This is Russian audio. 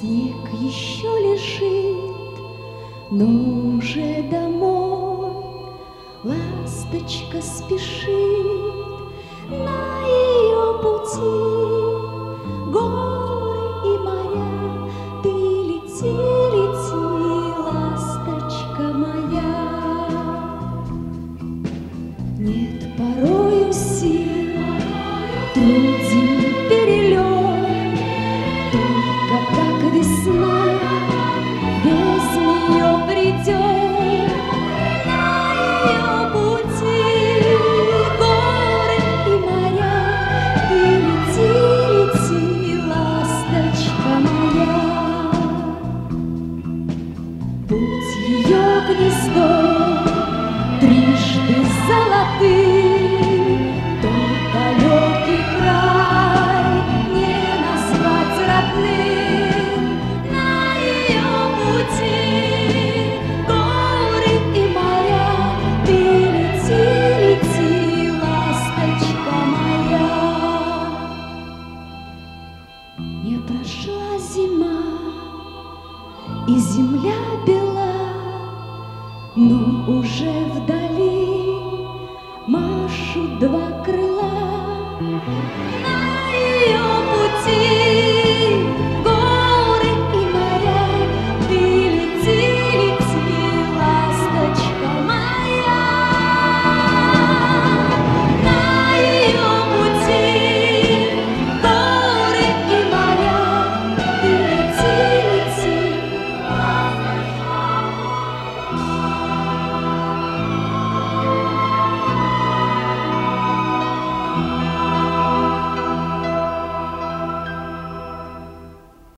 Снег еще лежит, но уже домой ласточка спешит на ее пути. Горы и моря, ты лети, лети, ласточка моя. Нет порою сил, труден перелет, только так весна без нее придет. На ее пути горы и моря, ты лети, лети, ласточка моя. Путь ее гнездо трижды золотым, тот далекий край не назвать родным. На ее пути горы и моря, ты лети, лети, ласточка моя. Не прошла зима, и земля бела, но уже вдали